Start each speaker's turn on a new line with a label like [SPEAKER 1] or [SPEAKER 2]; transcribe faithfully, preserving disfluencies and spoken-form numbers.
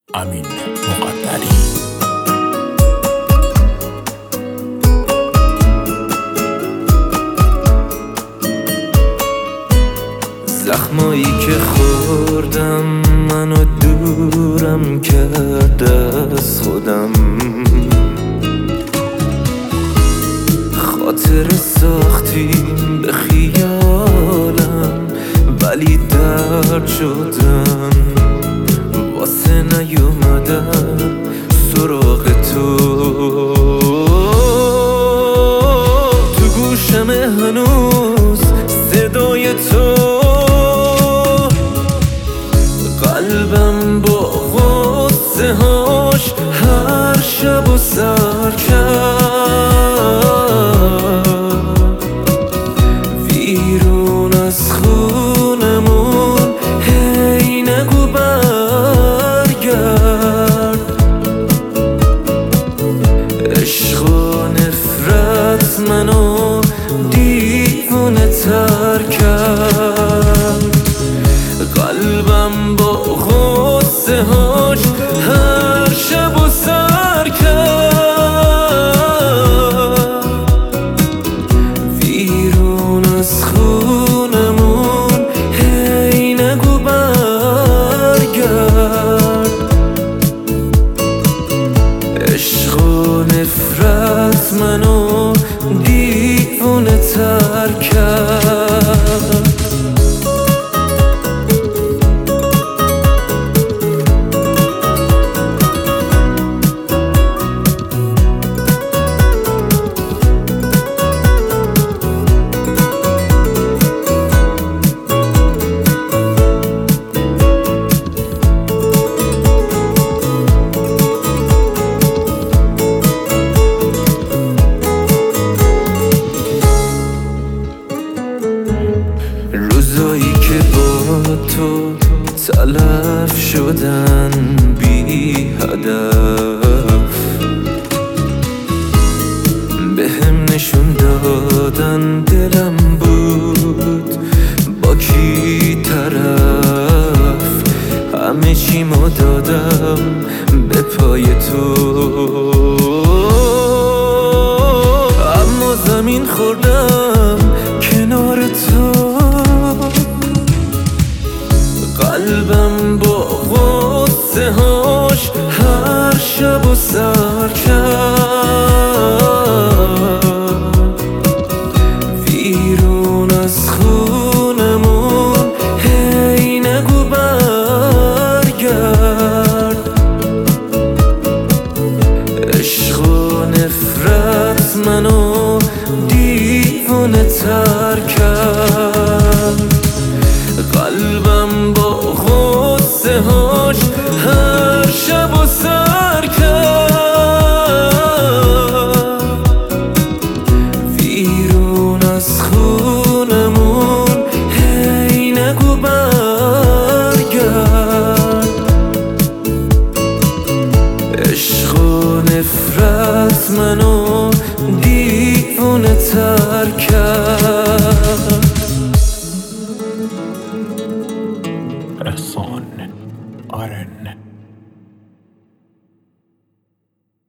[SPEAKER 1] امین مقدری.
[SPEAKER 2] زخمایی که خوردم منو دورم کرد از خودم، خاطر ساختیم به خیالم ولی درد شدن، واسه نیومدن سراغ تو. تو گوشم هنوز صدای تو، قلبم با غصه هاش هر شب و سر کرد، ویرون از خونمون هی نگو برگرد. عشق و نفرت منو دیوونه تر کرد، قلبم با غصه هاش هر شب و سر کرد، ویرون از خونمون هی نگو برگرد. عشق و نفرت منو دیوونه تر کرد. روزایی که با تو تلف شدن بی هدف، بهم نشون دادن دلم بود با کی طرف، همه چیمو دادم به پای تو، اما زمین خوردم کنار تو. قلبم با غصه هاش هر شب و سر کرد، ویرون از خونمون هی نگو برگرد. عشق و نفرت منو دیوونه تر کرد، قلبم با غصه هاش هر شب و سر کرد، ویرون از خونمون هی نگو برگرد. عشق و نفرت منو دیوونه تر کرد.